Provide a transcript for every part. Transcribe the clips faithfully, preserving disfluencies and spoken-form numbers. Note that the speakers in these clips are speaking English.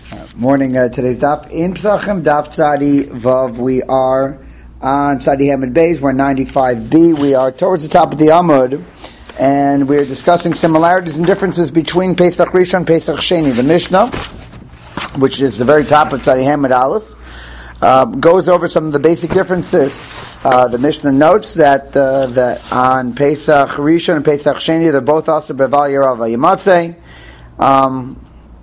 Morning, uh, today's daf in Pesachim, daf Tzadi Vav. We are on Tzadi Hamid Beis. We're ninety-five B. We are towards the top of the Amud, and we're discussing similarities and differences between Pesach Rishon and Pesach Sheni. The Mishnah, which is the very top of Tzadi Hamid Aleph, uh, goes over some of the basic differences. Uh, the Mishnah notes that uh, that on Pesach Rishon and Pesach Sheni, they're both also Beval Yerav Yimatzeh. Um,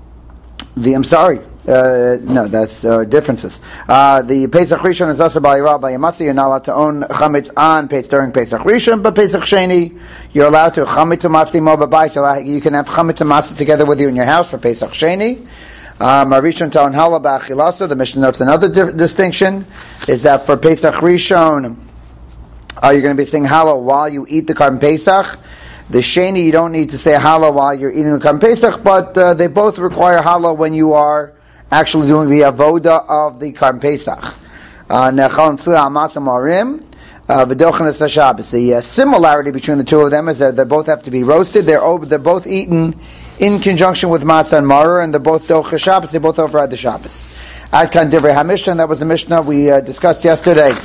the I'm sorry. Uh, no, that's uh, differences. Uh, the Pesach Rishon is also by Yerav by Yamatzi. You're not allowed to own chametz on during Pesach Rishon, but Pesach Sheni, you're allowed to chametz matzli mo b'bayis. You can have chametz and matzah together with you in your house for Pesach Sheni. Marishon ta'on hala ba'achilasa. The Mishnah notes another di- distinction is that for Pesach Rishon, uh, you're going to be saying hala while you eat the Karban Pesach. The Sheni, you don't need to say hala while you're eating the Karban Pesach, but uh, they both require hala when you are actually doing the avoda of the Karban Pesach. Nechal tzila amatzah marim v'dochanas haShabbos. The similarity between the two of them is that they both have to be roasted. They're over, they're both eaten in conjunction with matzah and maror, and they're both docha Shabbos. They both override the Shabbos. Ad kan divrei HaMishnah. That was a Mishnah we uh, discussed yesterday.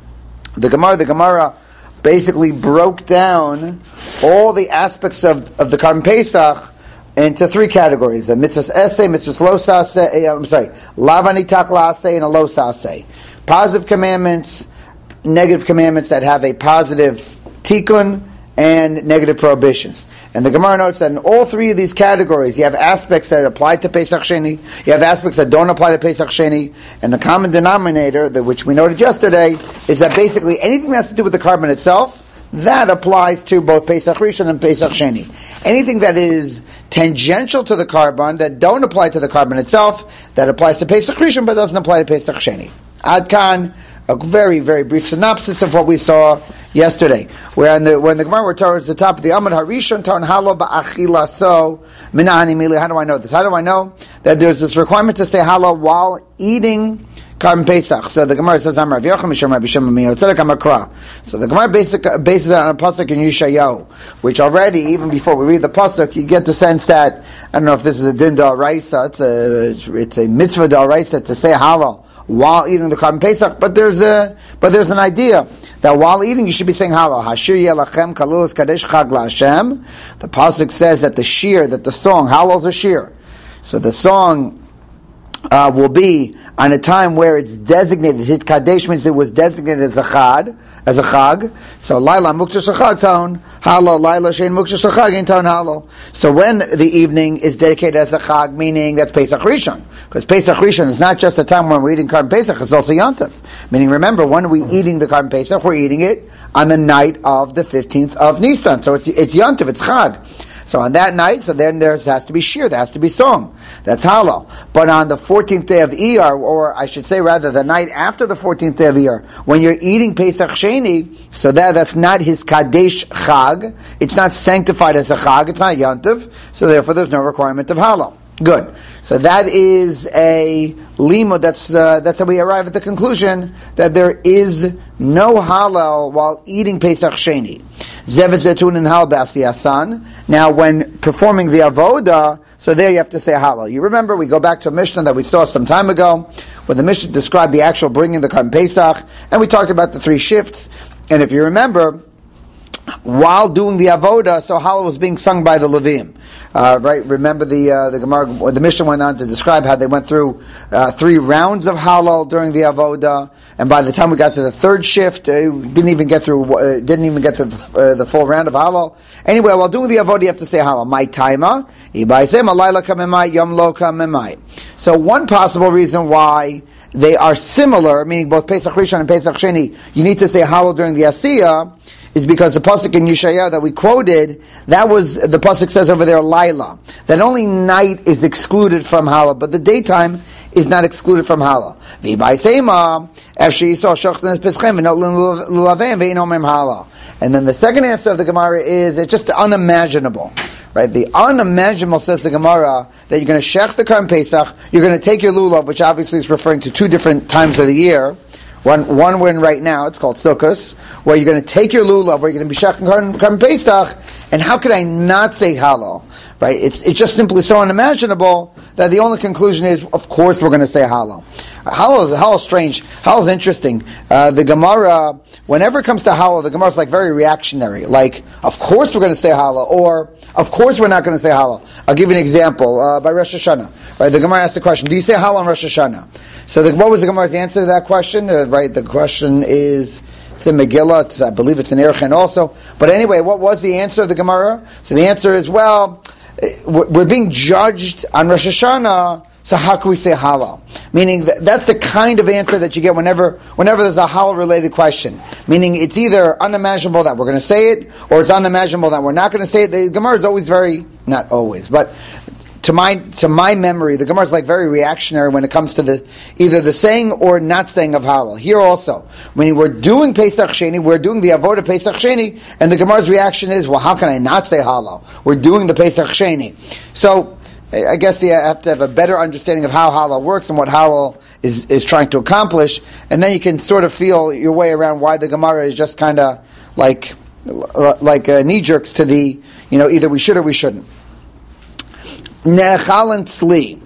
The Gemara, the Gemara basically broke down all the aspects of of the Karban Pesach into three categories: a mitzvahs essay, mitzvahs lo saseh. I'm sorry, lavani takla aseh and a lo saseh. Positive commandments, negative commandments that have a positive tikkun, and negative prohibitions. And the Gemara notes that in all three of these categories, you have aspects that apply to Pesach Sheni, you have aspects that don't apply to Pesach Sheni, and the common denominator, the, which we noted yesterday, is that basically anything that has to do with the Karban itself, that applies to both Pesach Rishon and Pesach Sheni. Anything that is tangential to the Karban, that don't apply to the Karban itself, that applies to Pesach Rishon but doesn't apply to Pesach Sheni. Ad kan, a very, very brief synopsis of what we saw yesterday. Where in the when the Gemara were towards the top of the Amud Harishon, Tarn Halo Ba'achila So Minani Mili. How do I know this? How do I know that there's this requirement to say Halo while eating Karban Pesach? So the Gemara says, "I'm Rav Yochanan Mishum Rabbi Shimon Miyotzedek Amakra." So the Gemara basic, bases it on a pasuk in Yeshayahu, which already, even before we read the pasuk, you get the sense that I don't know if this is a din d'oraisa. It's a it's, it's a mitzvah d'oraisa to say Halo while eating the Karban Pesach, but there's a but there's an idea that while eating you should be saying Halo. Hashir Yelachem Kalulus Kadesh Chag LaHashem. The pasuk says that the shir, that the song Halo's a shir. So the song uh, will be on a time where it's designated. Hit Kadesh means it was designated as a chad, as a chag. So Laila Muktzah Shachag Tone Halo, Laila Shein Muktzah Shachag in Tone Halo. So when the evening is dedicated as a chag, meaning that's Pesach Rishon, because Pesach Rishon is not just a time when we're eating Karban Pesach; it's also Yontif. Meaning, remember, when are we eating the Karban Pesach? We're eating it on the night of the fifteenth of Nisan. So it's it's Yontif, it's chag. So on that night, so then there has to be shir, there has to be song. That's Halo. But on the fourteenth day of Iyar, or I should say rather the night after the fourteenth day of Iyar, when you're eating Pesach Sheni, so that that's not his Kadesh Chag, it's not sanctified as a Chag, it's not Yontif, so therefore there's no requirement of Halo. Good. So that is a lima. That's uh, that's how we arrive at the conclusion that there is no halal while eating Pesach Sheni. Zevet zetun and hal b'asiyasan. Now, when performing the avoda, so there you have to say halal. You remember we go back to a Mishnah that we saw some time ago, where the Mishnah described the actual bringing the Karban Pesach, and we talked about the three shifts. And if you remember, while doing the avoda, so halal was being sung by the Levim. Uh, right? Remember the uh, the Gemara, the Mishnah went on to describe how they went through uh, three rounds of halal during the avoda, and by the time we got to the third shift, uh, didn't even get through, uh, didn't even get to the, uh, the full round of halal. Anyway, while doing the avoda, you have to say halal. My taima, ibaisem alayla kamemai yom lo kamemai. So one possible reason why they are similar, meaning both Pesach Rishon and Pesach Sheni, you need to say halal during the asiyah, is because the pasuk in Yeshayahu that we quoted, that was, the pasuk says over there, Laila, that only night is excluded from Hala, but the daytime is not excluded from Hala. And then the second answer of the Gemara is, it's just unimaginable. Right? The unimaginable, says the Gemara, that you're going to shech the Karban Pesach, you're going to take your lulav, which obviously is referring to two different times of the year, One one we're in right now, it's called Sukkos, where you're going to take your lulav, where you're going to be shechting Karban Pesach, and how could I not say halal? Right? It's it's just simply so unimaginable that the only conclusion is, of course, we're going to say halal. Halal is halal is strange. Halal is interesting. Uh, the Gemara, whenever it comes to halal, the Gemara is like very reactionary. Like, of course we're going to say halal, or of course we're not going to say halal. I'll give you an example. Uh, by Rosh Hashanah, right? The Gemara asked the question: do you say halal on Rosh Hashanah? So, the, what was the Gemara's answer to that question? Uh, right, the question is. It's in Megillah, it's, I believe it's in Erchen also. But anyway, what was the answer of the Gemara? So the answer is, well, we're being judged on Rosh Hashanah, so how can we say halal? Meaning that that's the kind of answer that you get whenever whenever there's a halal-related question. Meaning it's either unimaginable that we're going to say it, or it's unimaginable that we're not going to say it. The Gemara is always very, not always, but to my to my memory, the Gemara is like very reactionary when it comes to the either the saying or not saying of halal. Here also, meaning we're doing Pesach Sheni, we're doing the avodah Pesach Sheni, and the Gemara's reaction is, well, how can I not say halal? We're doing the Pesach Sheni. So I guess you have to have a better understanding of how halal works and what halal is, is trying to accomplish, and then you can sort of feel your way around why the Gemara is just kind of like like uh, knee jerks to the, you know, either we should or we shouldn't. Ne'echal and Tzli.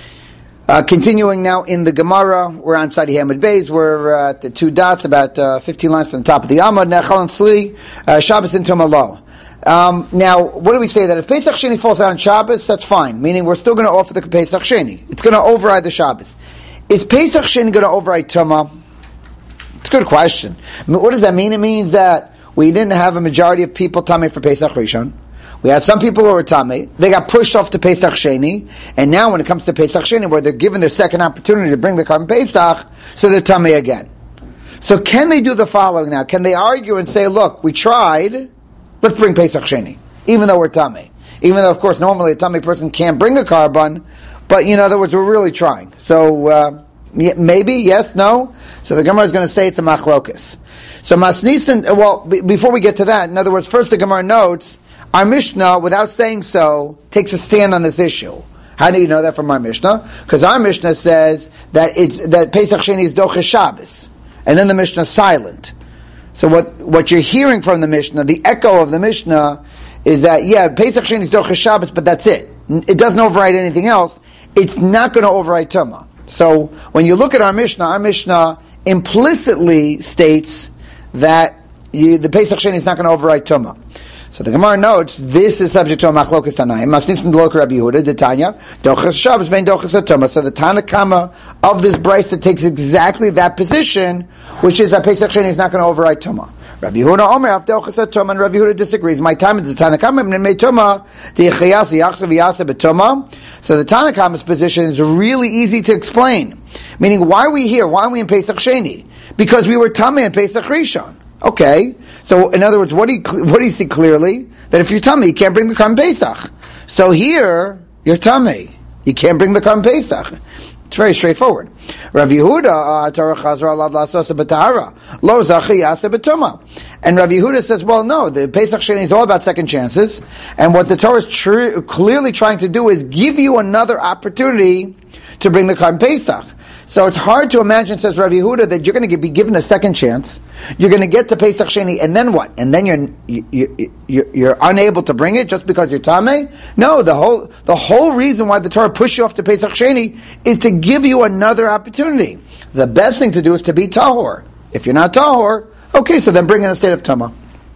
Uh, continuing now in the Gemara, we're on Tzadi Hamid Beis, we're uh, at the two dots, about uh, fifteen lines from the top of the Amud. Ne'echal and Tzli, uh, Shabbos and Tumah Lo. Um, now, what do we say? That if Pesach Sheni falls out on Shabbos, that's fine. Meaning we're still going to offer the Pesach Sheni. It's going to override the Shabbos. Is Pesach Sheni going to override Tumah? It's a good question. I mean, what does that mean? It means that we didn't have a majority of people tamei for Pesach Rishon. We had some people who were tamei. They got pushed off to Pesach Sheni. And now when it comes to Pesach Sheni, where they're given their second opportunity to bring the Karban Pesach, so they're tamei again. So can they do the following now? Can they argue and say, look, we tried, let's bring Pesach Sheni, even though we're tamei. Even though, of course, normally a tamei person can't bring a Karban, but in other words, we're really trying. So uh, maybe, yes, no. So the Gemara is going to say it's a machlokas. So Masnisin, well, b- before we get to that, in other words, first the Gemara notes, our Mishnah, without saying so, takes a stand on this issue. How do you know that from our Mishnah? Because our Mishnah says that it's that Pesach Sheni is Doches Shabbos, and then the Mishnah is silent. So what what you're hearing from the Mishnah, the echo of the Mishnah, is that yeah, Pesach Sheni is Doches Shabbos, but that's it. It doesn't override anything else. It's not going to override Tumah. So when you look at our Mishnah, our Mishnah implicitly states that you, the Pesach Sheni is not going to override Tumah. So the Gemara notes this is subject to a machlokas tanaim. Masnitzin d'lo Rabbi Yehuda d'Tanya doches Shabbos vein doches Tumah. So the Tana Kama of this brisa takes exactly that position, which is that Pesach Sheni is not going to override Tumah. Rabbi Yehuda Omer af doches Tumah, and Rabbi Yehuda disagrees. My time is the Tana Kama and made Tumah dichayas yachsav yasa betumah. So the Tana Kama's position is really easy to explain. Meaning, why are we here? Why are we in Pesach Sheni? Because we were tamei in Pesach Rishon. Okay, so in other words, what do you what do you see clearly? That if you're tamei, you can't bring the Karban Pesach. So here, you're tamei, you can't bring the Karban Pesach. It's very straightforward. Rav Yehuda, Torah Chazra Alav Lasosa B'Tahara, Lo Zachi Yasa B'Tumah. And Rav Yehuda says, well, no, the Pesach Sheni is all about second chances, and what the Torah is tr- clearly trying to do is give you another opportunity to bring the Karban Pesach. So it's hard to imagine, says Rav Yehuda, that you're going to be given a second chance. You're going to get to Pesach Sheni, and then what? And then you're you, you, you're unable to bring it just because you're tamei? No, the whole the whole reason why the Torah pushed you off to Pesach Sheni is to give you another opportunity. The best thing to do is to be tahor. If you're not tahor, okay, so then bring in a state of tamah.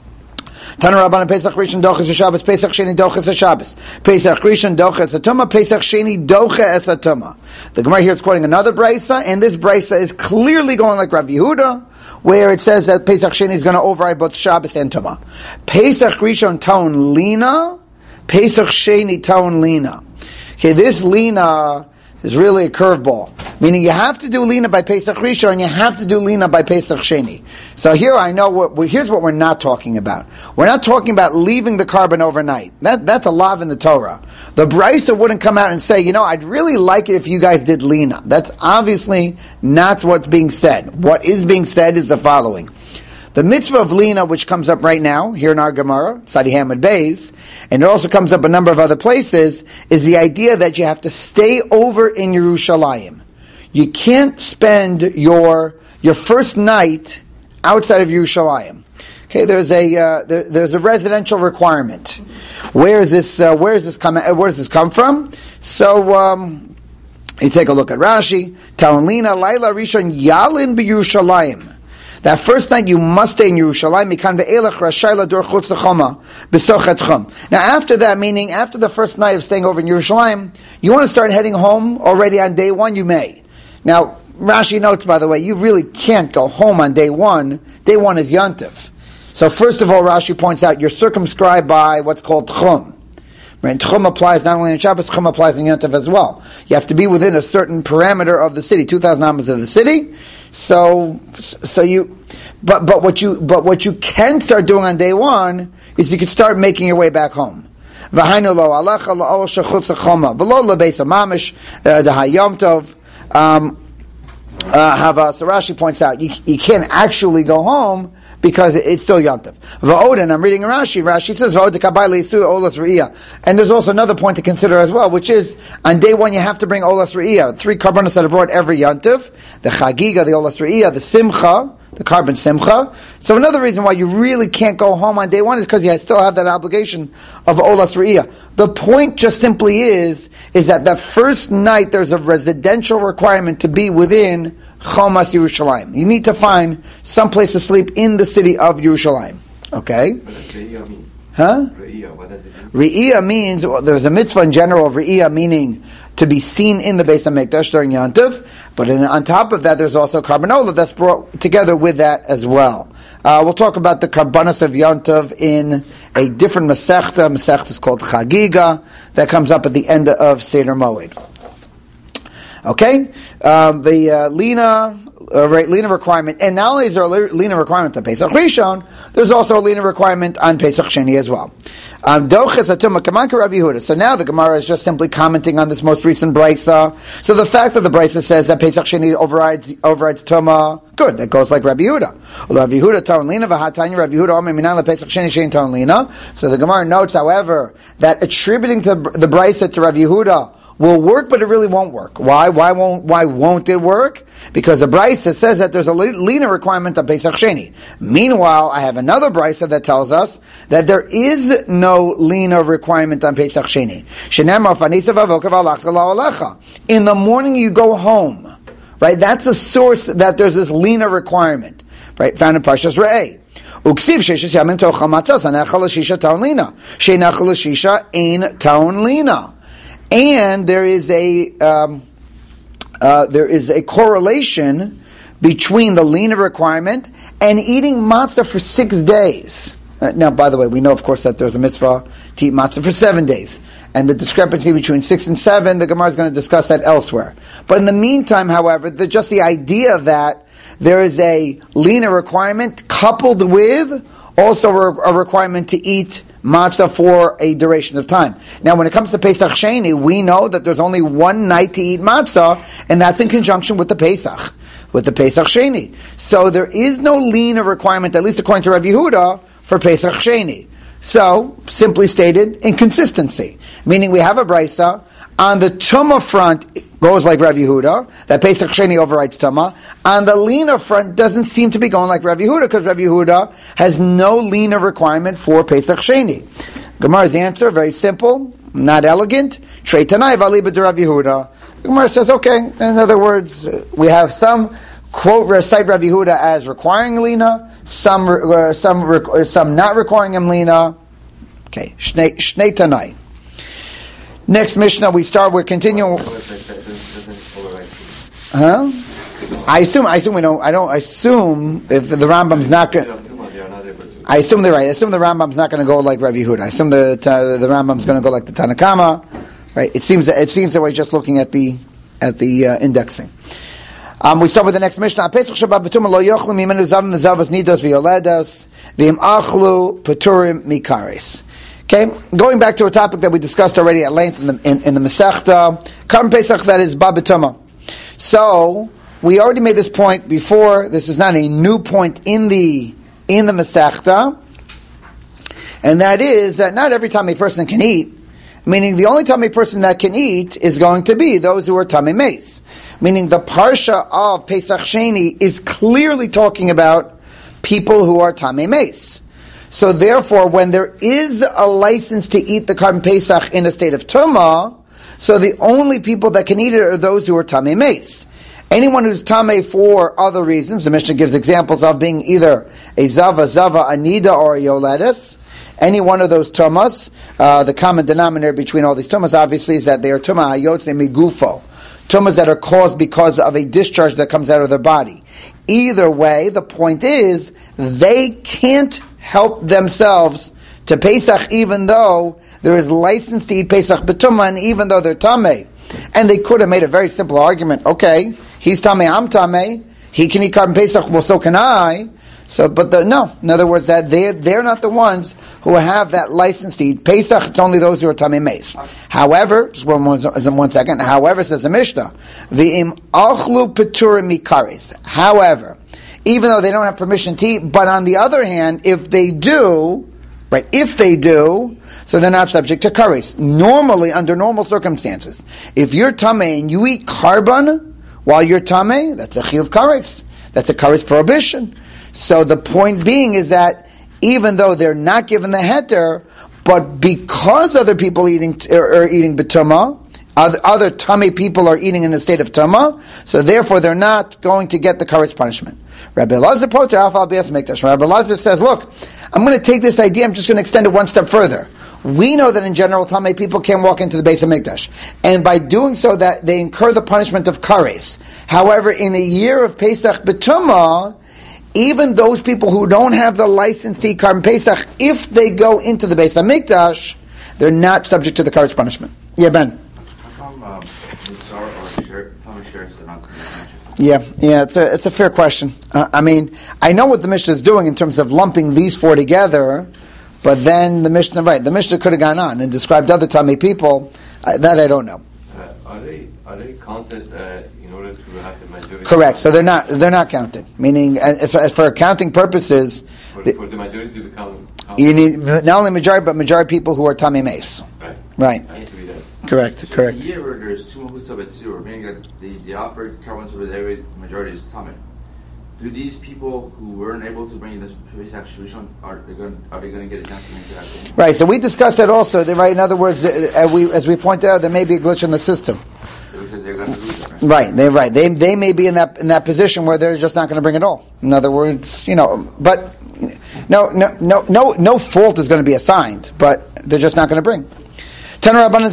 Tana Rabbanan Pesach Rishon Doches Shabbos, Pesach Sheni Doches Shabbos, Pesach Rishon Doches Tumah, Pesach Sheni Doches Tumah. The Gemara here is quoting another brisa, and this brisa is clearly going like Rav Yehuda, where it says that Pesach Sheni is going to override both Shabbos and Tumah. Pesach Rishon Taon Lina, Pesach Sheni Taon Lina. Okay, this Lina is really a curveball. Meaning you have to do Lina by Pesach Rishon, and you have to do Lina by Pesach Sheni. So here I know, what, here's what we're not talking about. We're not talking about leaving the Karban overnight. That, that's a lav in the Torah. The Brisa wouldn't come out and say, you know, I'd really like it if you guys did Lina. That's obviously not what's being said. What is being said is the following. The mitzvah of Lina, which comes up right now, here in our Gemara, Tzadi Hamid Beis, and it also comes up a number of other places, is the idea that you have to stay over in Yerushalayim. You can't spend your your first night outside of Yerushalayim. Okay, there's a uh, there, there's a residential requirement. Where is this? Uh, where is this come? Where does this come from? So um, you take a look at Rashi. Taonlina Laila Rishon Yalin b'Yerushalayim. That first night you must stay in Yerushalayim. Now after that, meaning after the first night of staying over in Yerushalayim, you want to start heading home already on day one, you may. Now, Rashi notes, by the way, you really can't go home on day one. Day one is Yontif. So first of all, Rashi points out, you're circumscribed by what's called Tchum. Right? Tchum applies not only in Shabbos, Tchum applies in Yontif as well. You have to be within a certain parameter of the city, two thousand amos of the city. So, so you, but but what you but what you can start doing on day one is you can start making your way back home. V'hainu lo alecha lo shechutz choma v'lo lebeis mamish dehayom tov. Hava. So Rashi points out you you can't actually go home because it's still Yontif. V'oden, I'm reading Rashi. Rashi says v'od kabay leisu olas re'iyah. And there's also another point to consider as well, which is on day one you have to bring olas re'iyah. Three karbanos that are brought every Yontif: the chagiga, the olas re'iyah, the simcha, the carbon simcha. So another reason why you really can't go home on day one is because you still have that obligation of olas re'iyah. The point just simply is is that the first night there's a residential requirement to be within Chomas Yerushalayim. You need to find some place to sleep in the city of Yerushalayim. Okay? What does Re'iyah mean? Huh? Re'iyah, what does it mean? Re'iyah means, well, there's a mitzvah in general of Re'iyah meaning to be seen in the Beis HaMikdash during Yontif, but in, on top of that there's also Karbonola that's brought together with that as well. Uh, we'll talk about the Karbanos of Yontif in a different Masechta. Masechta is called Chagiga, that comes up at the end of Seder Moed. Okay, um, the uh, Lina uh, right, Lina requirement, and not only is there a Lina requirement on Pesach Rishon, there's also a Lina requirement on Pesach Sheni as well. Um, so now the Gemara is just simply commenting on this most recent Brisa. So the fact that the Brisa says that Pesach Sheni overrides overrides Tuma, good, that goes like Rabbi Yehuda. Rabbi Yehuda Taron Lina v'hatanya Rabbi Yehuda Omer Minan lePesach Sheni Shein Taron Lina. So the Gemara notes, however, that attributing to the Brisa to Rabbi Yehuda will work, but it really won't work. Why? Why won't? Why won't it work? Because the brisa says that there's a lina requirement on Pesach Sheni. Meanwhile, I have another brisa that tells us that there is no lina requirement on Pesach Sheni. In the morning you go home, right? That's a source that there's this lina requirement, right? Found in Parshas Re'eh. Uksiv sheishes yamim tochal matzos anechal l'shisha taon lina sheinachal l'shisha ein taon lina. And there is a um, uh, there is a correlation between the lina requirement and eating matzah for six days. Uh, now, by the way, we know, of course, that there's a mitzvah to eat matzah for seven days. And the discrepancy between six and seven, the Gemara is going to discuss that elsewhere. But in the meantime, however, the, just the idea that there is a lina requirement coupled with also a, a requirement to eat matzah for a duration of time. Now, when it comes to Pesach Sheni, we know that there's only one night to eat matzah, and that's in conjunction with the Pesach, with the Pesach Sheni. So there is no lina requirement, at least according to Rabbi Yehuda, for Pesach Sheni. So, simply stated, inconsistency. Meaning we have a brisa, on the Tumah front, it goes like Rav Yehuda, that Pesach Sheni overrides Tumah. On the Lina front, doesn't seem to be going like Rav Yehuda, because Rav Yehuda has no Lina requirement for Pesach Sheni. Gemara's answer, very simple, not elegant. Trei Tanai v'aliba de Rav Yehuda. The Gemara says, okay, in other words, we have some quote recite Rav Yehuda as requiring Lina, some uh, some some not requiring him Lina. Okay, Shnei, Shnei Tanai. Next Mishnah, we start. We're continuing. Huh? I assume. I assume we don't. I don't assume if the Rambam's not going. I assume they're right. I assume the Rambam's not going to go like Rav Yehuda. I assume the uh, the Rambam's going to go like the Tanakama. Right? It seems that it seems that way just looking at the at the uh, indexing. Um, we start with the next Mishnah. Pesach Shabbat B'tumah lo yochlu mimenu zavim v'zavos nidos v'yoledos v'im achlu peturim mikaris. Okay, going back to a topic that we discussed already at length in the in, in the Masechta, Karban Pesach, that is Bab B'tumah. So we already made this point before. This is not a new point in the in the Masechta, and that is that not every time a person can eat, Meaning the only Tamei person that can eat is going to be those who are Tamei Meis. Meaning the Parsha of Pesach Sheni is clearly talking about people who are Tamei Meis. So therefore, when there is a license to eat the Karban Pesach in a state of Tumah, so the only people that can eat it are those who are Tamei Meis. Anyone who's Tamei for other reasons, the Mishnah gives examples of being either a Zava, Zava, Anida, or a Yoledes, any one of those Tumas. Uh, the common denominator between all these Tumas, obviously, is that they are Tumah Hayotze Migufo. Tumas that are caused because of a discharge that comes out of their body. Either way, the point is, they can't help themselves to Pesach, even though there is license to eat Pesach B'tumah, and even though they're Tamei. And they could have made a very simple argument. Okay, he's Tamei, I'm Tamei. He can eat Karban Pesach, well, so can I. So, but the, no, in other words, that they they're not the ones who have that license to eat Pesach. It's only those who are Tamei Meis. However, just one, one, one second. However, says the Mishnah, V'im achlu peturim mikaris. However, even though they don't have permission to eat, but on the other hand, if they do, right, if they do, so they're not subject to kares. Normally, under normal circumstances, if you're Tamei and you eat Karban while you're Tamei, that's a chiyuv kares. That's a kares prohibition. So the point being is that even though they're not given the heter, but because other people eating are, are eating b'tumah, other, other Tamei people are eating in a state of tumah, so therefore they're not going to get the kares punishment. Rabbi Elazar Poter Afal B'Yas Mikdash. Rabbi Elazar says, look, I'm going to take this idea, I'm just going to extend it one step further. We know that in general, Tamei people can't walk into the Beis HaMikdash. And by doing so, that they incur the punishment of kares. However, in a year of Pesach B'tumah, even those people who don't have the license to eat Karban Pesach, if they go into the Beis HaMikdash, they're not subject to the kares punishment. Yeah, Ben. How come um, Mitzar or Sher, Tamei Sheres are not mentioned? Yeah, yeah, it's a it's a fair question. Uh, I mean, I know what the Mishnah is doing in terms of lumping these four together, but then the Mishnah, right? The Mishnah could have gone on and described other Tamei people. Uh, that I don't know. Uh, are they are they counted uh, in order to have the majority? Correct. So they're not they're not counted. Meaning, uh, if, if for accounting purposes, For, the, for the majority to become count, you need not only majority but majority people who are Tamei Meis. right? Right. I need to be there. Correct. So correct. in a year where there's two mahutzav at zero, meaning that the, the offered carbon over the majority is tamei. Do these people who weren't able to bring in this Pesach Shvishon, are they going are they going to get a chance to make that happen? Right. So we discussed that also. Right. In other words, uh, we as we pointed out, there may be a glitch in the system. Because they're going to lose it, right? Right, they right. They they may be in that in that position where they're just not going to bring it all. In other words, you know, but no no no no no fault is going to be assigned, but they're just not going to bring. So here we have a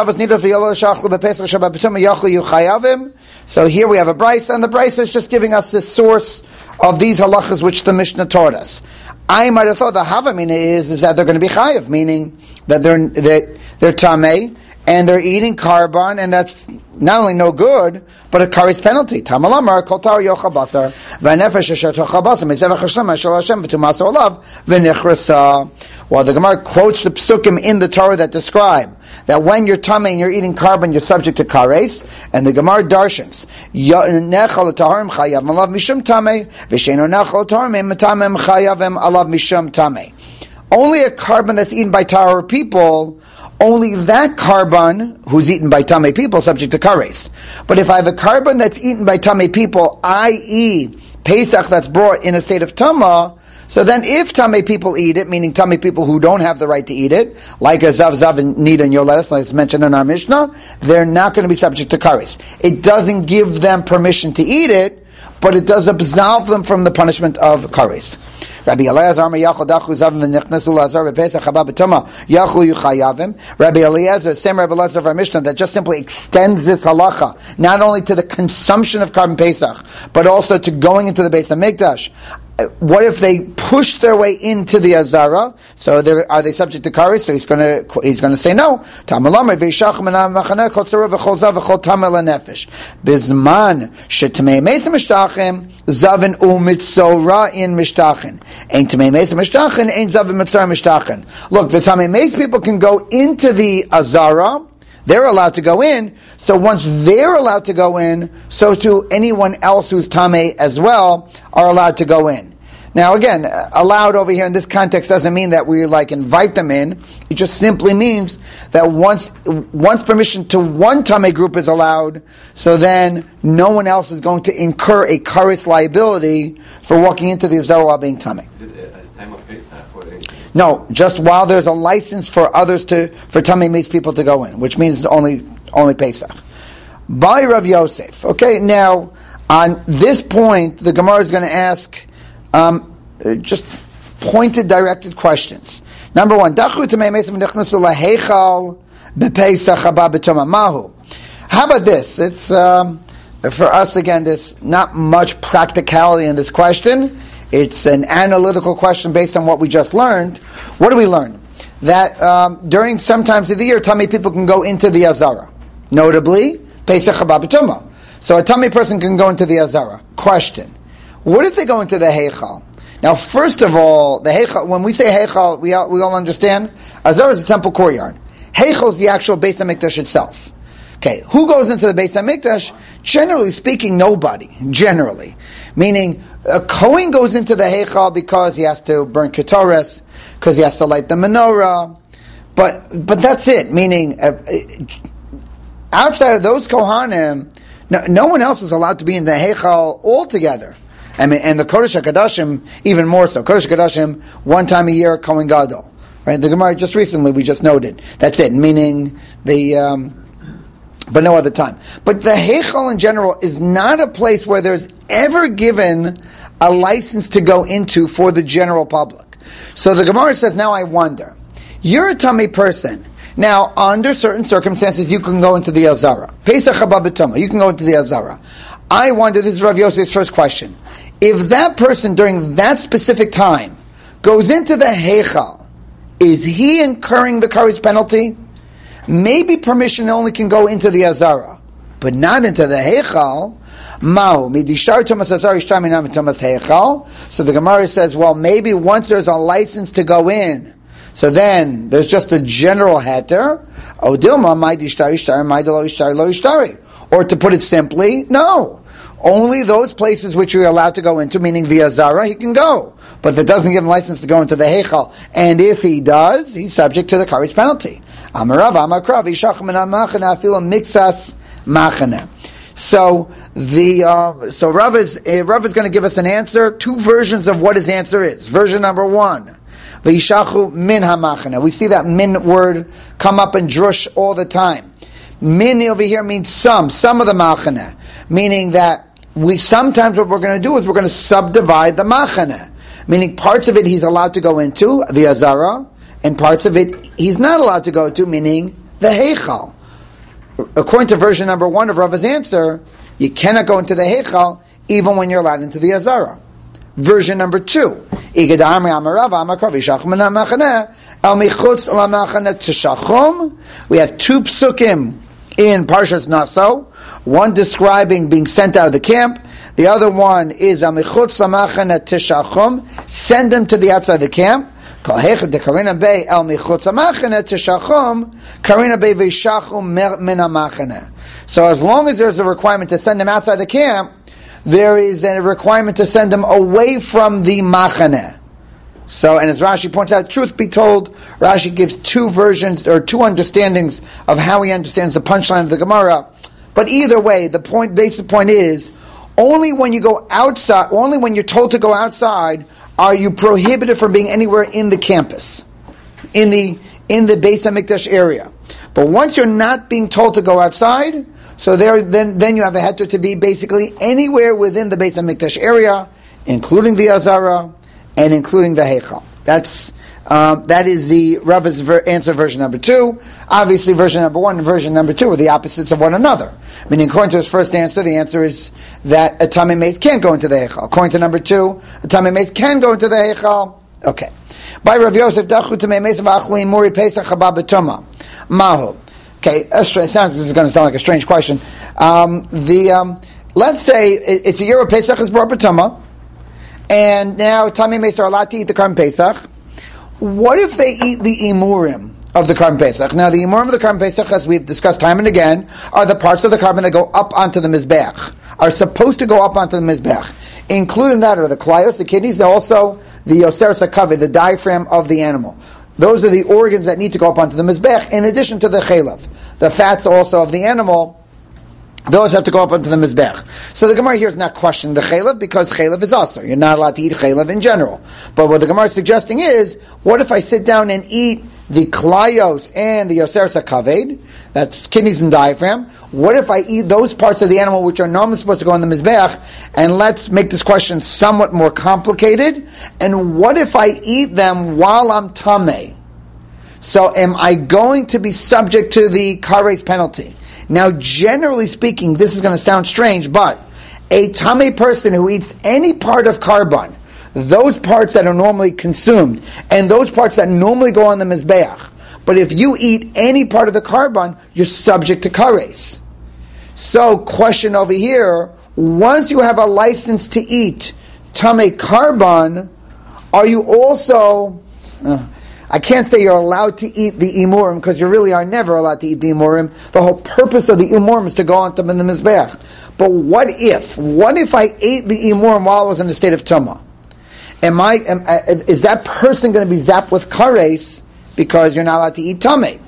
brisa, and the brisa is just giving us the source of these halachas which the Mishnah taught us. I might have thought the havamina is is that they're going to be chayav, meaning that they're that they're tamei and they're eating karban, and that's not only no good, but a kares penalty. Tamalamar kol tar yochal basar v'nefesh asher tochal basar mezevach Hashem ashel Hashem v'tumas olav v'nichrasa. Well, the Gemara quotes the psukim in the Torah that describe that when you're tamei and you're eating karban, you're subject to kares, and the Gemara darshans nechal taharim chayav alav mishum tamei v'sheino nechal taharim metamem chayavem alav mishum tamei. Only a karban that's eaten by tahor people, only that karban who's eaten by tamei people, subject to kares. But if I have a karban that's eaten by tamei people, that is Pesach that's brought in a state of tamah, so then if tamei people eat it, meaning tamei people who don't have the right to eat it, like a zav zav and nida and yoledes, like it's mentioned in our Mishnah, they're not going to be subject to kares. It doesn't give them permission to eat it, but it does absolve them from the punishment of kares. Rabbi Eliezer, Rabbi Eliezer, same Rabbi Eliezer of our Mishnah, that just simply extends this halacha not only to the consumption of Karban Pesach, but also to going into the Beis HaMikdash. What if they push their way into the Azara? So are they subject to kares? So he's going to he's going to say no. Tamalamar veishach mana machana kol tzara v'chol zav v'chol tamel nefesh bizman shetamei meis mishtachem zaven umitzora in mishtachin ein tamei meis mishtachin ein zav umitzora mishtachin. Look, the tamei meis people can go into the Azara. They're allowed to go in. So once they're allowed to go in, so too anyone else who's tamei as well are allowed to go in. Now, again, allowed over here in this context doesn't mean that we like invite them in. It just simply means that once once permission to one Tamei group is allowed, so then no one else is going to incur a kares liability for walking into the Azara while being Tamei. Is it at the time of Pesach or anything? No, just while there's a license for others to for Tamei Meis people to go in, which means only only Pesach. By Rav Yosef. Okay, now on this point, the Gemara is going to ask. Um, just pointed, directed questions. Number one, how about this? It's um, for us again. There's not much practicality in this question. It's an analytical question based on what we just learned. What do we learn? That um, during some times of the year, Tamei people can go into the Azara. Notably, Pesach Haba B'Tumah. So a Tamei person can go into the Azara. Question. What if they go into the Heichal? Now, first of all, the Heichal, when we say Heichal, we all, we all understand, Azara is a temple courtyard. Heichal is the actual Beis HaMikdash itself. Okay, who goes into the Beis HaMikdash? Generally speaking, nobody. Generally. Meaning, a Kohen goes into the Heichal because he has to burn Ketores, because he has to light the menorah, but but that's it. Meaning, uh, outside of those Kohanim, no, no one else is allowed to be in the Heichal altogether. I mean, and the Kodesh HaKadoshim, even more so. Kodesh HaKadoshim, one time a year, Kohen Gadol. Right? The Gemara just recently, we just noted. That's it, meaning the, um, but no other time. But the Heichal in general is not a place where there's ever given a license to go into for the general public. So the Gemara says, now I wonder, you're a Tamei person. Now, under certain circumstances, you can go into the Azara. Pesach Haba B'Tumah, you can go into the Azara. I wonder, this is Rav Yosef's first question. If that person during that specific time goes into the Heichal, is he incurring the kares penalty? Maybe permission only can go into the Azara, but not into the Heichal. Ma'u midishar Tumas Azara ishtar minam Tumas Heichal. So the Gemara says, well, maybe once there's a license to go in, so then there's just a general heter. Odilma my dishtar ishtar my lo ishtar lo ishtari. Or to put it simply, no. Only those places which you're allowed to go into, meaning the Azara, he can go. But that doesn't give him license to go into the Heichal. And if he does, he's subject to the kares penalty. Amarav Amakrav Ishach min machana afilo mixas machana. So the uh, so Rav is uh, Rav is going to give us an answer. Two versions of what his answer is. Version number one, V'yishachu min hamachana. We see that min word come up in drush all the time. Min over here means some, some of the machana, meaning that we sometimes what we're going to do is we're going to subdivide the machana, meaning parts of it he's allowed to go into the Azara, and parts of it he's not allowed to go to, meaning the Heichal. According to version number one of Rava's answer, you cannot go into the Heichal even when you're allowed into the Azara. Version number two, we have two psukim in Parshas Naso, one describing being sent out of the camp, the other one is Amichutz Lamachana Tishachum, send them to the outside of the camp. So as long as there's a requirement to send them outside the camp, there is a requirement to send them away from the Machaneh. So, and as Rashi points out, truth be told, Rashi gives two versions, or two understandings of how he understands the punchline of the Gemara. But either way, the point, basic point is, only when you go outside, only when you're told to go outside, are you prohibited from being anywhere in the campus, in the in the Beis HaMikdash area. But once you're not being told to go outside, so there, then then you have a heter to be basically anywhere within the Beis HaMikdash area, including the Azara and including the Heichal. That's um, that is the Rava's ver- answer, version number two. Obviously, version number one and version number two are the opposites of one another. Meaning, according to his first answer, the answer is that a Tamei Meis can't go into the Heichal. According to number two, a Tamei Meis can go into the Heichal. Okay. By Rav Yosef, Dachu Tamei Meis v'achli muri Pesach haba b'tumah. Mahu. Okay, it sounds, this is going to sound like a strange question. Um, the um, let's say it, it's a year of Pesach is brought b'tumah, and now Tamei Meis are allowed to eat the Karban Pesach. What if they eat the imurim of the Karban Pesach? Now, the imurim of the Karban Pesach, as we've discussed time and again, are the parts of the Karban that go up onto the Mizbeach, are supposed to go up onto the Mizbeach. Including that are the klayos, the kidneys, and also the yoseres hakaved, the diaphragm of the animal. Those are the organs that need to go up onto the mizbech, in addition to the chelav. The fats also of the animal, those have to go up onto the mizbech. So the Gemara here is not questioning the chelav, because chelav is also. You're not allowed to eat chelav in general. But what the Gemara is suggesting is, what if I sit down and eat the klayos and the yoseres hakaved, that's kidneys and diaphragm. What if I eat those parts of the animal which are normally supposed to go on the mizbeach? And let's make this question somewhat more complicated. And what if I eat them while I'm tameh? So am I going to be subject to the kares penalty? Now, generally speaking, this is going to sound strange, but a tameh person who eats any part of carbon, those parts that are normally consumed, and those parts that normally go on the mizbeach. But if you eat any part of the carbon, you're subject to kares. So, question over here, once you have a license to eat tameh carbon, are you also, uh, I can't say you're allowed to eat the imurim, because you really are never allowed to eat the imurim. The whole purpose of the imurim is to go on them in the mizbeach. But what if, what if I ate the imurim while I was in the state of tumah? Am I? Am, uh, is that person going to be zapped with kares because you're not allowed to eat tameh?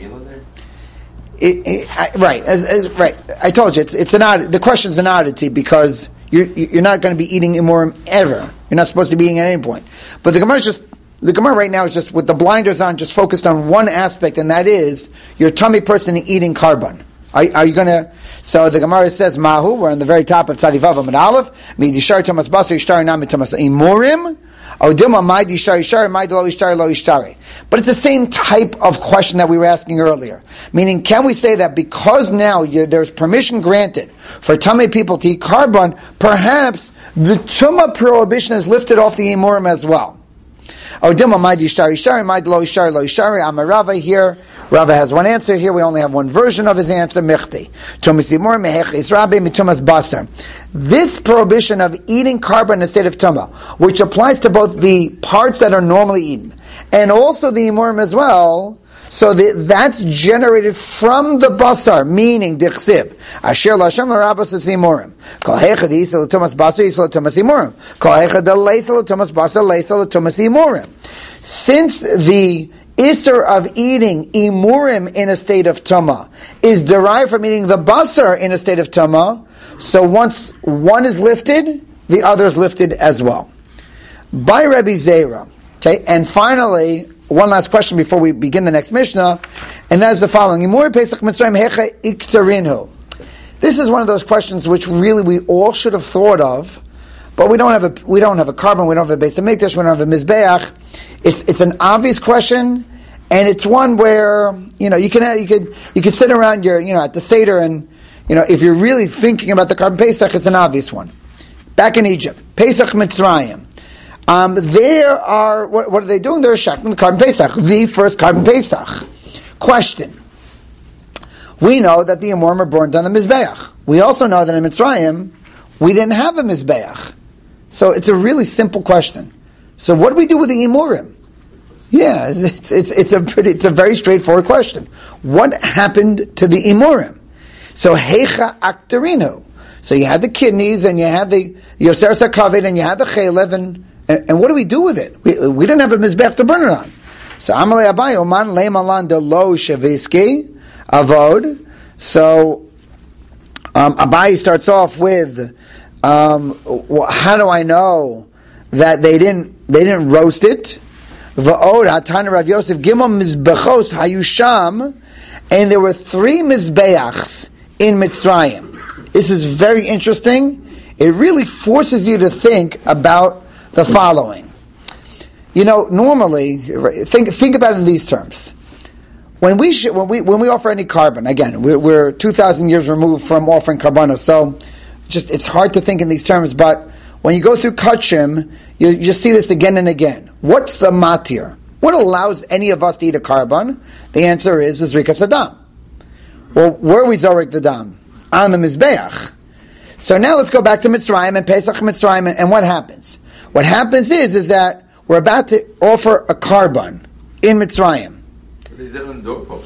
It, it, I, right, as, as, right. I told you it's, it's an odd. The question's an oddity because you're you're not going to be eating imurim ever. You're not supposed to be eating at any point. But the Gemara is just the Gemara right now is just with the blinders on, just focused on one aspect, and that is your tameh person eating carbon. Are, are you going to? So the Gemara says, Mahu, we're on the very top of Tzadivav Amid Aleph, Midishar Thomas Basar, Ishtar Nami Thomas Imurim, Odilma Mai Dishar Ishar, Mai Lo Ishtar Lo Ishtari. But it's the same type of question that we were asking earlier. Meaning, can we say that because now you, there's permission granted for Tameh people to eat carbon, perhaps the Tumah prohibition is lifted off the Imurim as well? Odilma Mai Dishar Ishar, Mai Lo Ishtar Lo Ishtari, Amarava here. Rava has one answer here. We only have one version of his answer. Mechti. This prohibition of eating carbon in a state of tumah, which applies to both the parts that are normally eaten and also the imurim as well. So the, that's generated from the basar, meaning dichsiv. Asher l'Hashem l'rabas es imurim. Kol heichad yisel l'tumas basar yisel l'tumas imurim. Kol heichad l'leisel l'tumas basar leisel l'tumas imurim. Since the Isser of eating imurim in a state of tumah is derived from eating the basar in a state of tumah, so once one is lifted, the other is lifted as well. By Rabbi Zera. Okay, and finally, one last question before we begin the next Mishnah, and that is the following. Imur Pesach Mitzrayim hecha iktarinhu. This is one of those questions which really we all should have thought of, but we don't have a we don't have a carbon, we don't have a Beis Hamikdash, we don't have a Mizbeach. It's it's an obvious question, and it's one where you know you can have, you could you could sit around your you know at the Seder, and you know if you're really thinking about the carbon Pesach, it's an obvious one. Back in Egypt, Pesach Mitzrayim, um, there are what, what are they doing? They're shacking the carbon Pesach, the first carbon Pesach. Question: we know that the Amorim are burned on the Mizbeach. We also know that in Mitzrayim we didn't have a Mizbeach, so it's a really simple question. So what do we do with the imurim? Yeah, it's it's it's a pretty it's a very straightforward question. What happened to the imurim? So heicha aktarinu. So you had the kidneys and you had the yoseres hakaved and you had the chelev and, and and what do we do with it? We we didn't have a mizbech to burn it on. So Amalei Abai Oman Leimalan de Lo Shaviski Avod. So um, Abai starts off with um, how do I know that they didn't they didn't roast it? Va'od Hatana Rav Yosef Gimel Mizbechos Hayusham, and there were three mizbeachs in Mitzrayim. This is very interesting. It really forces you to think about the following. You know, normally, think think about it in these terms. When we sh- when we when we offer any carbon, again, we're, we're two thousand years removed from offering carbona, so just it's hard to think in these terms, but when you go through Kachim, you, you just see this again and again. What's the matir? What allows any of us to eat a carbon? The answer is the Zrikas Adam. Well, where we Zorik the Dam? On the Mizbeach. So now let's go back to Mitzrayim and Pesach Mitzrayim, and, and what happens? What happens is, is that we're about to offer a carbon in Mitzrayim. They did it on the doorpost.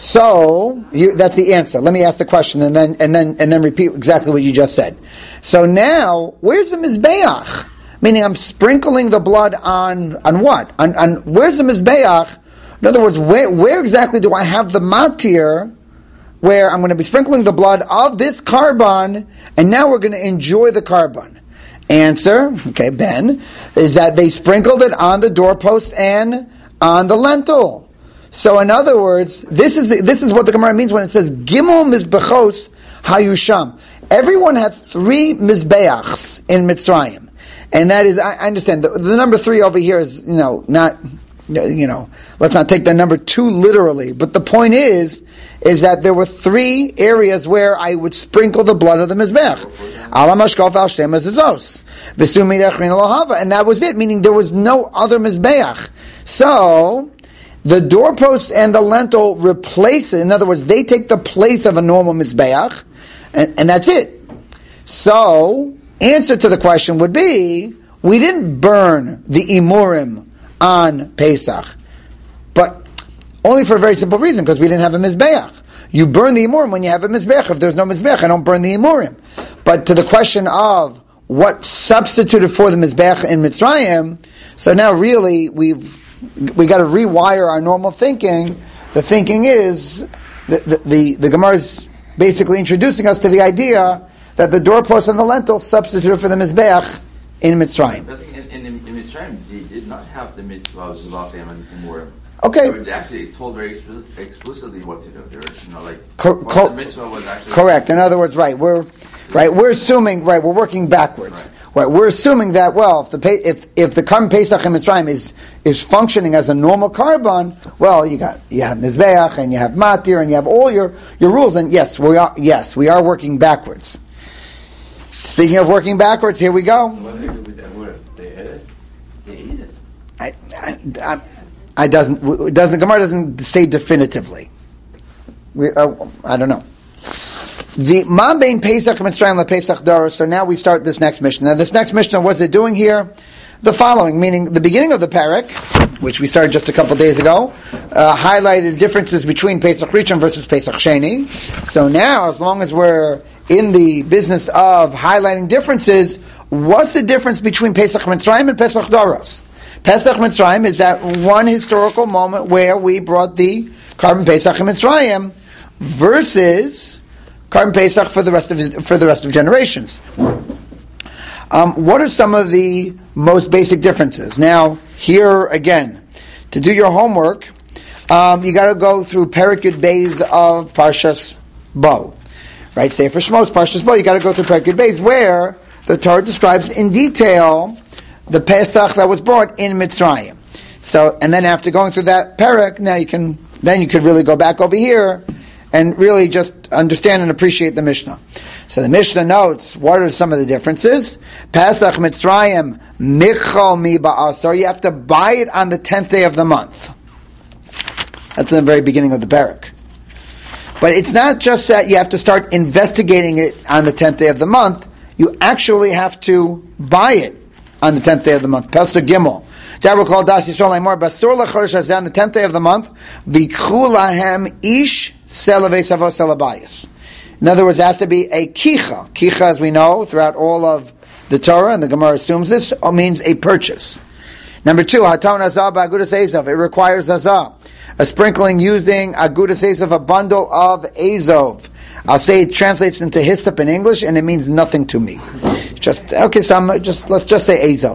So you, that's the answer. Let me ask the question and then and then and then repeat exactly what you just said. So now, where's the mizbeach? Meaning, I'm sprinkling the blood on on what? On, on where's the mizbeach? In other words, where where exactly do I have the matir? Where I'm going to be sprinkling the blood of this carbon, and now we're going to enjoy the carbon. Answer, okay, Ben, is that they sprinkled it on the doorpost and on the lentil. So, in other words, this is the, this is what the Gemara means when it says Gimel Mizbechos Hayusham. Everyone had three mizbeachs in Mitzrayim, and that is, I understand the, the number three over here is, you know, not, you know, let's not take the number two literally. But the point is, is that there were three areas where I would sprinkle the blood of the mizbeach. Ala mashkaf al shtei mezuzos, v'su midach min lohava, and that was it. Meaning there was no other mizbeach. So the doorpost and the lentil replace it. In other words, they take the place of a normal mizbeach, and, and that's it. So, answer to the question would be, we didn't burn the imurim on Pesach, but only for a very simple reason, because we didn't have a mizbeach. You burn the imurim when you have a mizbeach. If there's no mizbeach, I don't burn the imurim. But to the question of what substituted for the mizbeach in Mitzrayim, so now really we've we got to rewire our normal thinking. The thinking is the the, the, the Gemara is basically introducing us to the idea that the doorpost and the lentil substituted for the mizbeach in Mitzrayim. In, in, in Mitzrayim, they did not have the mitzvah of Zevachim and Imurim. Okay. They were actually told very explicit, explicitly what to do. They were, you know, like Co- what co- the mitzvah was actually correct. In other words, right, we're right. We're assuming right. We're working backwards. Right. Right, we're assuming that well, if the if if the Karban Pesach in Mitzrayim is is functioning as a normal carbon, well, you got you have mizbeach and you have matir and you have all your, your rules. And yes, we are yes we are working backwards. Speaking of working backwards, here we go. What do they do with that word? They ate it. They eat it. I, I, I, I doesn't doesn't the Gemara doesn't say definitively. We uh, I don't know. The Ma bein Pesach Mitzrayim la Pesach Dor. So now we start this next mission. Now this next mission, what's it doing here? The following, meaning the beginning of the parak, which we started just a couple days ago, uh, highlighted differences between Pesach Rishon versus Pesach Sheni. So now, as long as we're in the business of highlighting differences, what's the difference between Pesach Mitzrayim and Pesach Doros? Pesach Mitzrayim is that one historical moment where we brought the Karban Pesach in Mitzrayim versus Karban Pesach for the rest of for the rest of generations. Um, what are some of the most basic differences? Now, here again, to do your homework, um, you got to go through Perek Yud Beis of Parshas Bo, right? Sefer Shmos, Parshas Bo. You got to go through Perek Yud Beis, where the Torah describes in detail the Pesach that was brought in Mitzrayim. So, and then after going through that Perek, now you can then you could really go back over here and really just understand and appreciate the Mishnah. So the Mishnah notes, what are some of the differences? Pesach Mitzrayim, Michal mi ba'asar. You have to buy it on the tenth day of the month. That's in the very beginning of the parak. But it's not just that you have to start investigating it on the tenth day of the month. You actually have to buy it on the tenth day of the month. Pesach Gimel. Dabra called Das Yisrael Laimor Basur LaChodesh Hazeh on the tenth day of the month. V'ikchu lahem ish selavei savos selabayis. In other words, it has to be a kicha. Kicha, as we know, throughout all of the Torah, and the Gemara assumes this, means a purchase. Number two, haton azah ba'agudas ezav. It requires azah, a sprinkling using agudas ezav, a bundle of ezov. I'll say it translates into hyssop in English, and it means nothing to me. Just okay, so I'm just let's just say ezov.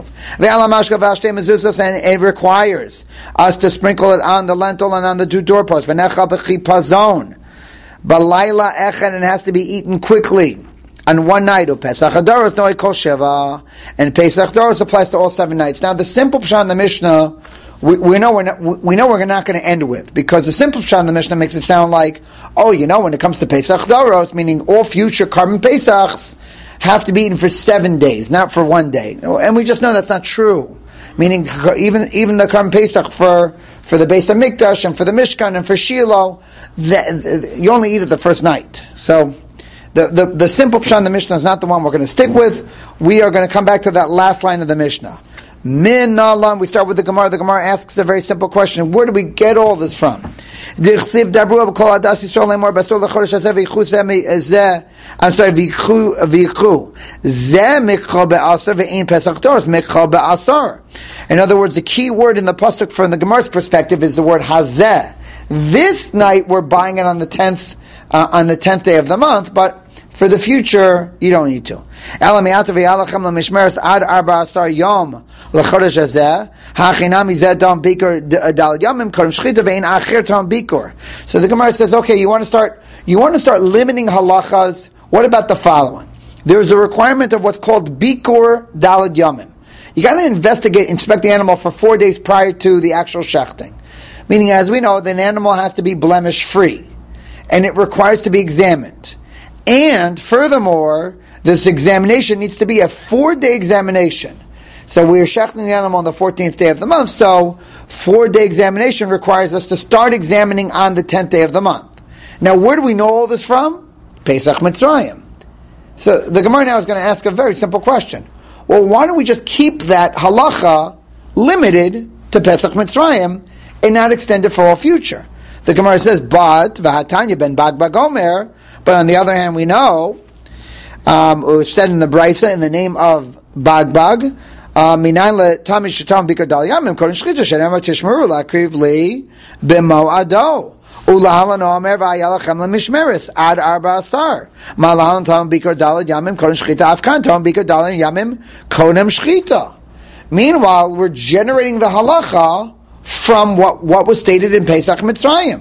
And it requires us to sprinkle it on the lentil and on the two doorposts. V'nechal b'chipazon, balayla echad, and it has to be eaten quickly on one night. Pesach Hadoros no kol sheva, and Pesach Doros applies to all seven nights. Now the simple pshat in the Mishnah, we, we know we're not, we know we're not going to end with, because the simple pshat in the Mishnah makes it sound like, oh, you know, when it comes to Pesach Doros, meaning all future Karban Pesachs have to be eaten for seven days, not for one day. And we just know that's not true. Meaning, even even the Karban Pesach for, for the Beis HaMikdash and for the Mishkan and for Shiloh, the, the, you only eat it the first night. So, the, the, the simple pshat in the Mishnah is not the one we're going to stick with. We are going to come back to that last line of the Mishnah. Min nalan. We start with the Gemara. The Gemara asks a very simple question. Where do we get all this from? Dichsiv dabru b'kol adas Yisrael lemor basur lechodesh hazeh v'yichu zeh. I'm sorry, v'yichu v'yichu zeh mikcha be'asar ve'ein pesach toros mikcha be'asar. In other words, the key word in the pasuk from the Gemara's perspective is the word hazeh. This night we're buying it on the tenth uh, on the tenth day of the month, but for the future, you don't need to. Ela mi'ata v'yalachem l'mishmeres ad arba asar yom l'chodesh hazeh hachinami zeh dam bikur dal yomim kodem shchita ve'in acher tam bikur. So the Gemara says, okay, you want to start, you want to start limiting halachas. What about the following? There is a requirement of what's called bikur dalad yomim. You got to investigate, inspect the animal for four days prior to the actual shechting. Meaning, as we know, the animal has to be blemish free, and it requires to be examined. And furthermore, this examination needs to be a four-day examination. So we are shechting the animal on the fourteenth day of the month, so four-day examination requires us to start examining on the tenth day of the month. Now, where do we know all this from? Pesach Mitzrayim. So the Gemara now is going to ask a very simple question. Well, why don't we just keep that halacha limited to Pesach Mitzrayim and not extend it for all future? The Gemara says, but v'hatanya ben bag bagomer. But on the other hand, we know um, it was said in the Brisa in the name of Bagbag, Minayin le'tami shetam bikar dal yamim kodem shchita she'nema tishmeru la'akriv li b'mo'ado ulahalan omer v'ayalachem le'mishmeres ad arba asar malahalan tam bikar dal yamim kodem shchita afkan tam bikar dal yamim kodem shchita. Meanwhile, we're generating the halacha from what, what was stated in Pesach Mitzrayim.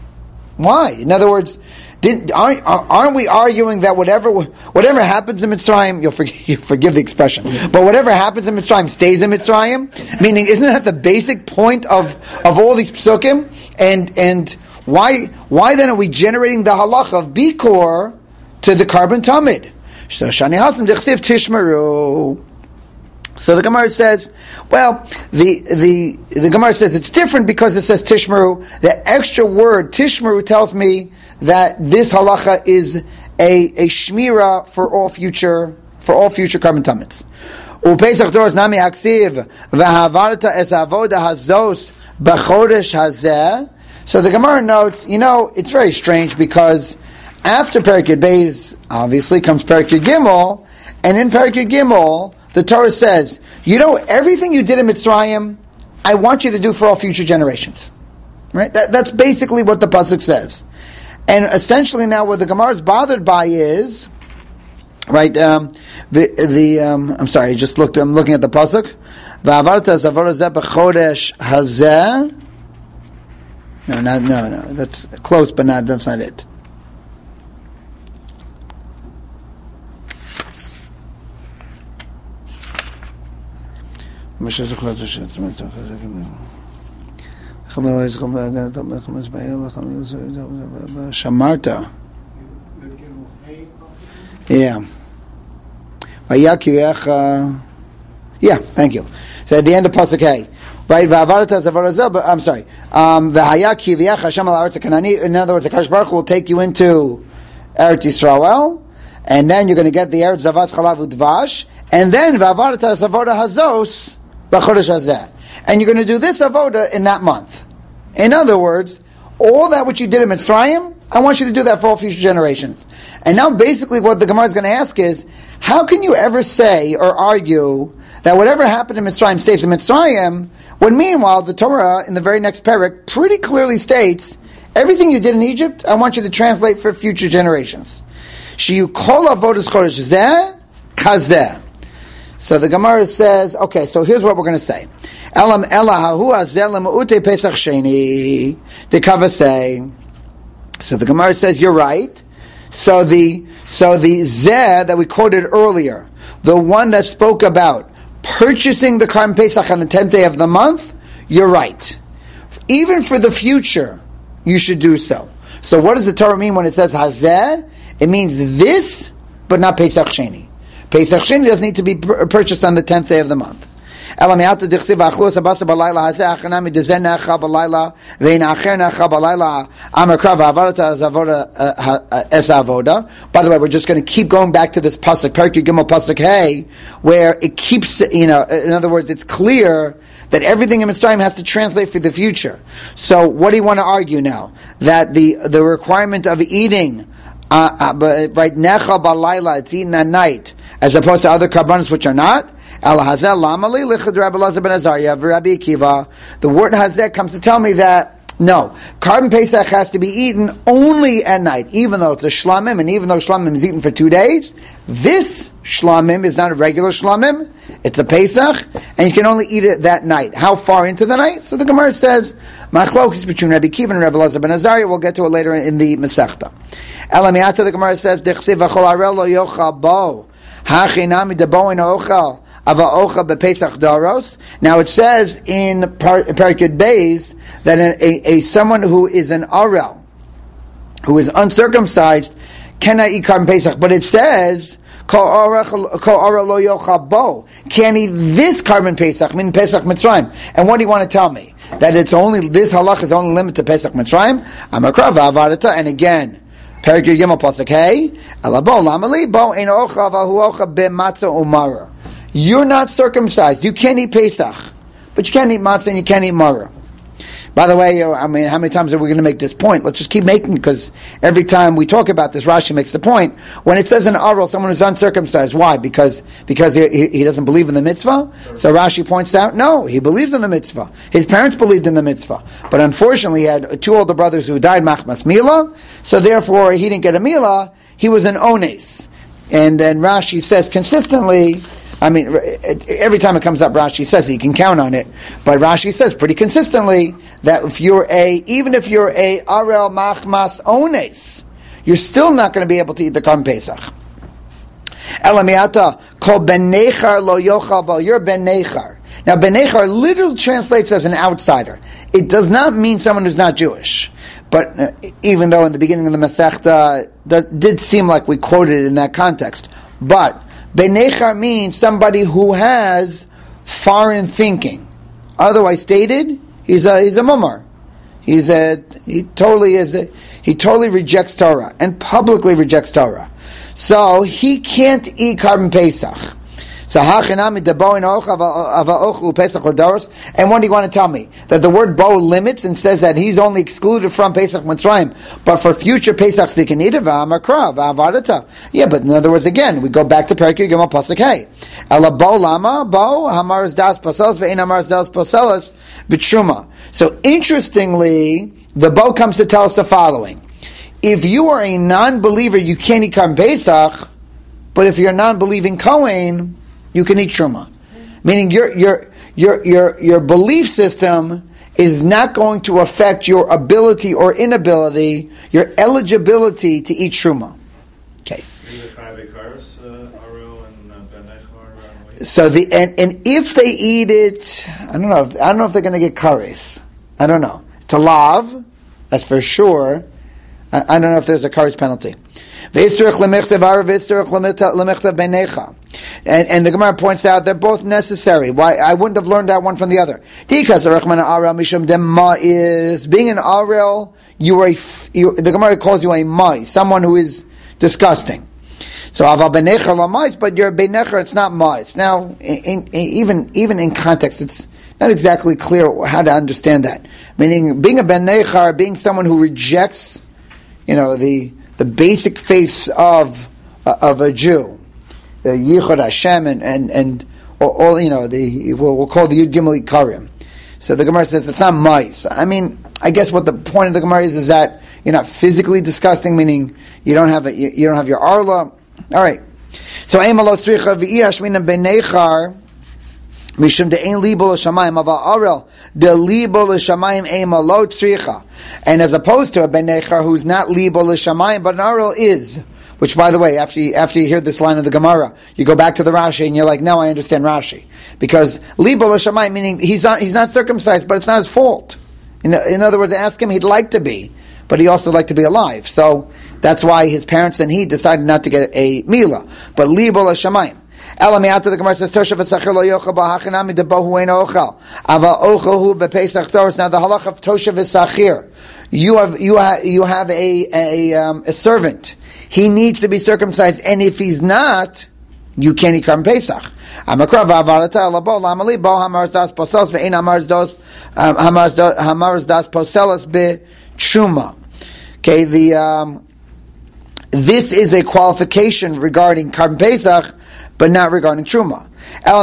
Why? In other words, Didn't, aren't, aren't we arguing that whatever whatever happens in Mitzrayim, you'll forgive, you'll forgive the expression, but whatever happens in Mitzrayim stays in Mitzrayim? Meaning, isn't that the basic point of, of all these psukim? And and why why then are we generating the halacha of Bikor to the carbon tamid? So Shani Hasim Dechsiv Tishmeru. So the Gemara says, well, the the the Gemara says it's different because it says Tishmeru. The extra word Tishmeru tells me that this halacha is a, a shmira for all future for all future carbon tumits. Upesach doros nami aksiv v'havarta es avoda hazos b'chodesh hazeh. So the Gemara notes, you know, it's very strange because after Perek Yud Beis obviously comes Perek Yud Gimel, and in Perek Yud Gimel the Torah says, you know, everything you did in Mitzrayim, I want you to do for all future generations. Right? That, that's basically what the pasuk says. And essentially now what the Gemara is bothered by is, right, um, the, the um, I'm sorry, I just looked, I'm looking at the pasuk. V'avarta zavora zeh b'chodesh hazeh. No, not, no, no, that's close, but not, that's not it. Shamarta. Yeah. Yeah, thank you. So at the end of Pasuk Hey, right? I'm sorry. Um, in other words, the Kadosh Baruch Hu will take you into Eretz Yisrael, and then you're going to get the Eretz Zavat Chalav Udvash, and then V'avarta Zavoda Hazos B'chodesh Hazeh. And you're going to do this avoda in that month. In other words, all that which you did in Mitzrayim, I want you to do that for all future generations. And now basically what the Gemara is going to ask is, how can you ever say or argue that whatever happened in Mitzrayim stays in Mitzrayim, when meanwhile the Torah in the very next parak pretty clearly states, everything you did in Egypt, I want you to translate for future generations. Shiyu kol avodas chodesh zeh kazeh. So the Gemara says, okay, so here's what we're going to say. Elam elahahu azel ute pesach sheni dekavasei. So the Gemara says, you're right. So the so the zeh that we quoted earlier, the one that spoke about purchasing the Karban Pesach on the tenth day of the month, you're right. Even for the future, you should do so. So what does the Torah mean when it says hazeh? It means this, but not Pesach Sheni. Pesach Sheni doesn't need to be pur- purchased on the tenth day of the month. But by the way, we're just going to keep going back to this pasuk, Perek Yud Gimel pasuk Hey, where it keeps, you know, in other words, it's clear that everything in Mitzrayim has to translate for the future. So what do you want to argue now? That the the requirement of eating, uh, uh, right, necha balayla, it's eaten at night, as opposed to other karbanos which are not. El hazel lamali lichad Rabbi Elazar ben Azariah v'Rabbi Akiva. The word hazeh comes to tell me that no, Karban Pesach has to be eaten only at night, even though it's a shlamim, and even though shlamim is eaten for two days. This shlamim is not a regular shlamim; it's a Pesach, and you can only eat it that night. How far into the night? So the Gemara says, "Machlokes between Rabbi Akiva and Rabbi Elazar ben Azariah." We'll get to it later in the Masechta. Elamiata, the Gemara says, "Dechsiv v'chol arel lo yochal bo hachinami debo in ochal." Now it says in Parikid Beis that a, a, a someone who is an arel, who is uncircumcised, cannot eat Karban Pesach. But it says Kol arel lo yochal bo. Can't eat this Karban Pesach, meaning Pesach Mitzrayim. And what do you want to tell me? That it's only this halach is only limited to Pesach Mitzrayim? Amakra v'avadata. And again, Parikid Gimel Pasuk Hey, Elabo lamali bo ein ochal v'hu ochal b'matzah umara. You're not circumcised. You can't eat Pesach, but you can't eat matzah and you can't eat maror. By the way, I mean, how many times are we going to make this point? Let's just keep making it, because every time we talk about this, Rashi makes the point. When it says an arel, someone who's uncircumcised, why? Because because he, he doesn't believe in the mitzvah? So Rashi points out, no, he believes in the mitzvah. His parents believed in the mitzvah. But unfortunately, he had two older brothers who died machmas milah, so therefore he didn't get a milah, he was an ones. And then Rashi says consistently, I mean, every time it comes up, Rashi says it, you can count on it. But Rashi says pretty consistently that if you're a, even if you're a arel machmas ones, you're still not going to be able to eat the Karban Pesach. Elamiata kol ben nechar lo yochal bo. You're ben nechar. Now, ben nechar literally translates as an outsider. It does not mean someone who's not Jewish. But uh, even though in the beginning of the Masechta, that did seem like we quoted it in that context. But Ben Nechar means somebody who has foreign thinking. Otherwise stated, he's a he's a mumar. He's a he totally is a, he totally rejects Torah and publicly rejects Torah. So he can't eat Karban Pesach. So hachinami debo in ochel Pesach l'doros. And what do you want to tell me? That the word bo limits and says that he's only excluded from Pesach Mitzrayim, but for future Pesachs he can eat it. V'amakra v'avadata. Yeah, but in other words, again, we go back to Perikei Gimel Pasuk Hey. Ela bo lama bo hamaras das poselas ve'in hamaras das poselas b'truma. So interestingly, the bo comes to tell us the following: if you are a non-believer, you can't eat Karban Pesach, but if you're a non-believing Kohen, you can eat truma, meaning your your your your your belief system is not going to affect your ability or inability, your eligibility to eat truma. Okay. So the and, and if they eat it, I don't know. If, I don't know if they're going to get kares. I don't know. To lav, that's for sure. I, I don't know if there's a kares penalty. And, and the Gemara points out they're both necessary. Why? I wouldn't have learned that one from the other. Because is being an arel, you are a, you, the Gemara calls you a mai, someone who is disgusting. So aval benecher la mais, but you're benecher, it's not mais. Now, in, in, even even in context, it's not exactly clear how to understand that. Meaning, being a benecher, being someone who rejects, you know, the the basic faith of uh, of a Jew. The Yichud Hashem and and, and all, all you know the we'll, we'll call the Yud Gimel Ikarim. So the Gemara says it's not mice. I mean, I guess what the point of the Gemara is is that you're not physically disgusting, meaning you don't have a, you, you don't have your arla. All right. So Eimalot Tzricha v'Iyash Minam Benechar Mishum de'ein libo l'shamayim ava arel de libo l'shamayim Eimalot Tzricha, and as opposed to a Benechar who's not libo l'shamayim but an arel is. Which, by the way, after you, after you hear this line of the Gemara, you go back to the Rashi and you're like, now I understand Rashi. Because libo l'shamayim, meaning he's not, he's not circumcised, but it's not his fault. In, in other words, ask him, he'd like to be, but he also like to be alive. So that's why his parents and he decided not to get a milah. But libo l'shamayim. Ela mi'ata, the Gemara says, Toshav v'sachir lo yochel b'hachinami debo hu ein ochel. Ava ochel hu b'pesach toros. Now the halach of Toshav v'sachir, you have, you have, you have a, a, um, a servant. He needs to be circumcised, and if he's not, you can't eat Karban Pesach. Amakra v'avarata labo lamali bo hamaras das poselos ve'ein hamaras dos hamaras das poselos b'truma. Okay, the um, this is a qualification regarding Karban Pesach, but not regarding Truma. How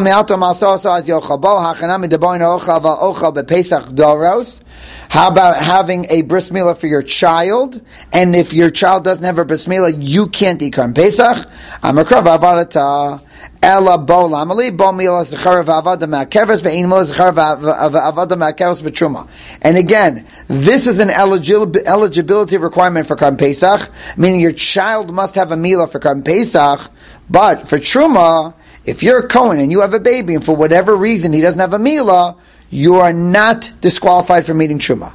about having a bris milah for your child, and if your child doesn't have a bris milah, you can't eat Karban Pesach? And again, this is an eligibility requirement for Karban Pesach, meaning your child must have a milah for Karban Pesach, but for Truma, if you're a Kohen and you have a baby and for whatever reason he doesn't have a milah, you are not disqualified from eating Truma.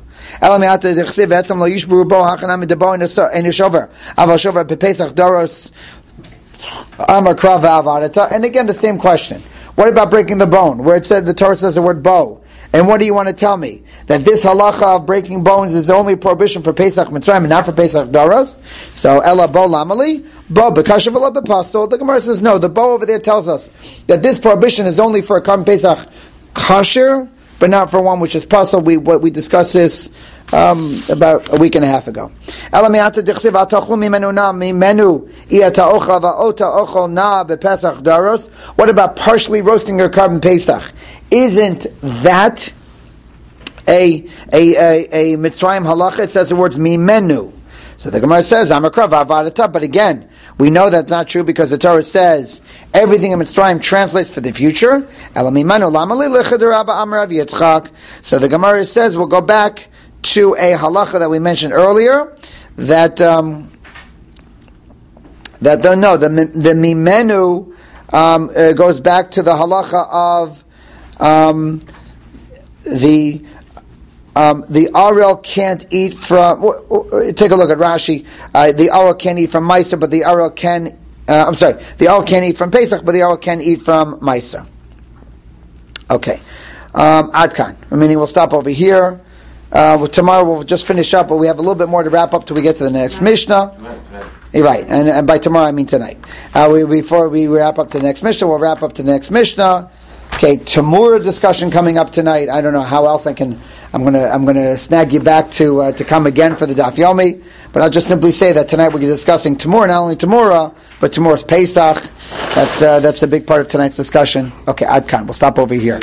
And again, the same question. What about breaking the bone? Where it said the Torah says the word bow. And what do you want to tell me? That this halacha of breaking bones is only a prohibition for Pesach Mitzrayim and not for Pesach Daros? So, Ella bo lamali, bo bekashav ela bepasto. The Gemara says, no, the bow over there tells us that this prohibition is only for a Karban Pesach kosher, but not for one which is pasul. We what we discussed this um, about a week and a half ago. What about partially roasting your Karban Pesach? Isn't that a a a, a Mitzrayim halacha? It says the words mimenu. So the Gemara says Amakra v'avarata, but again, we know that's not true because the Torah says everything in Mitzrayim translates for the future. So the Gemara says we'll go back to a halacha that we mentioned earlier, that um, that no, the the mimenu um, uh, goes back to the halacha of um, the um, the Arel can't eat from. Take a look at Rashi. Uh, the Arel can't eat from Meiser, but the Arel can. Uh, I'm sorry, the Arel can't eat from Pesach, but the Arel can eat from Meiser. Okay, um, Adkan. I mean, we'll stop over here. Uh, well, tomorrow we'll just finish up, but we have a little bit more to wrap up till we get to the next Mishnah. Right, right. And, and by tomorrow I mean tonight. Uh, we, before we wrap up to the next Mishnah, we'll wrap up to the next Mishnah. Okay, Tamura discussion coming up tonight. I don't know how else I can. I'm gonna I'm gonna snag you back to uh, to come again for the Daf Yomi, but I'll just simply say that tonight we're discussing Tamura, not only Tamura, but Tamura's Pesach. That's uh, that's the big part of tonight's discussion. Okay, Adkan. We'll stop over here.